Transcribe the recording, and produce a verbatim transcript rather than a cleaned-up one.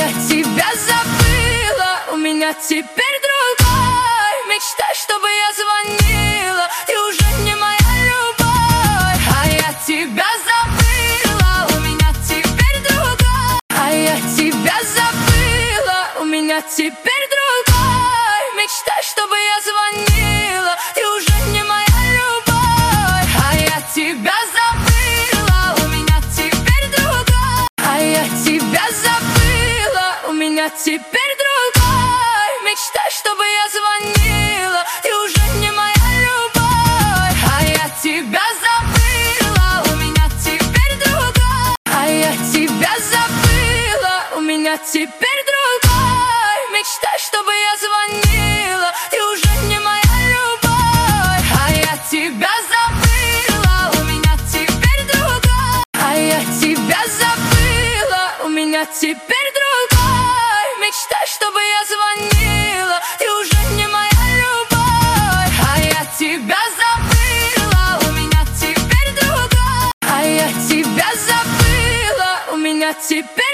я тебя забыла, у меня теперь другой. Мечтай, чтобы я звонила, ты уже не моя любовь. А я тебя забыла, у меня теперь другой. А я тебя забыла, у меня теперь другой. Мечтай, чтобы я звонила, ты уже не моя любовь. А я тебя забыла, у меня теперь другой. А я тебя забыла, у меня теперь другой. Мечтай, чтобы я звонила, ты уже не моя любовь. А я тебя забыла, у меня теперь другой. А я тебя забыла, у меня теперь другой. Мечтай, чтобы я звонила, ты уже не моя любовь. А я тебя забыла, у меня теперь другой. А я тебя забыла, у меня теперь другой. Мечтай, чтобы я звонила, ты уже не моя любовь. А я тебя забыла, у меня теперь другой. А я тебя забыла, у меня теперь